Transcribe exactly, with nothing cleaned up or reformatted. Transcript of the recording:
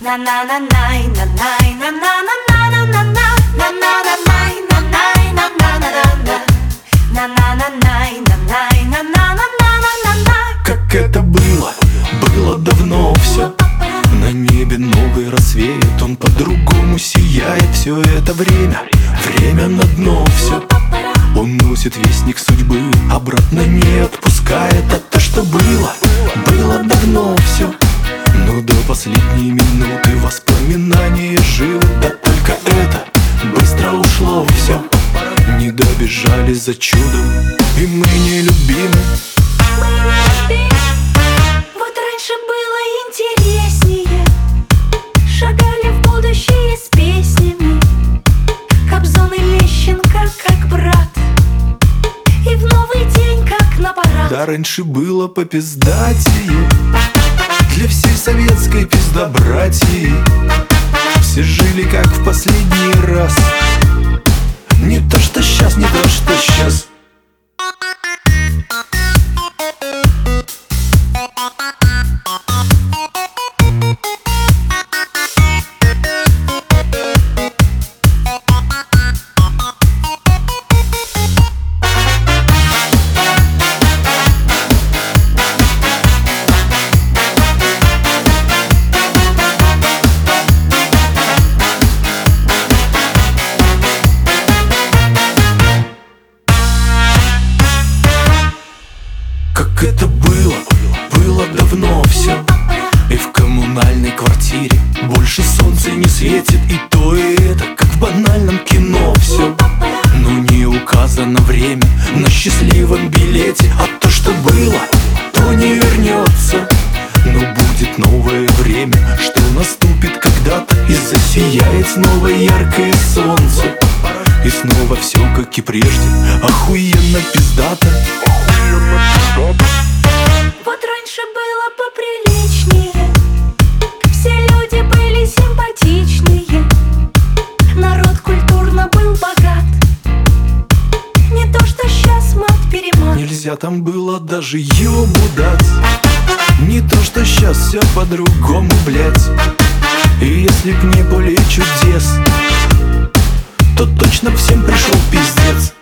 Как это было, было давно все. На небе новый рассвет, он по-другому сияет. Все это время, время на дно все. Он носит вестник судьбы, обратно не отпускает. А то, что было, было давно все. Но до последней минуты воспоминания живы. Да только это быстро ушло все. Не добежали за чудом, и мы не любимы. Вот раньше было интереснее. Шагали в будущее с песнями. Кобзон и Лещенко как брат, и в новый день как на парад. Да раньше было попиздатее для всей советской пиздобратьи. Все жили как в последний раз. Не то что сейчас, не то что сейчас. Как это было, было давно все. И в коммунальной квартире больше солнца не светит. И то, и это, как в банальном кино все. Но не указано время на счастливом билете. А то, что было, то не вернется. Но будет новое время, что наступит когда-то, и засияет снова яркое солнце. И снова все как и прежде, охуенно пиздато. Вот раньше было поприличнее. Все люди были симпатичнее. Народ культурно был богат. Не то что сейчас мат-перемат. Нельзя там было даже ёбу дать. Не то что сейчас, все по-другому, блять. И если б не поле чудес, то точно всем пришел пиздец.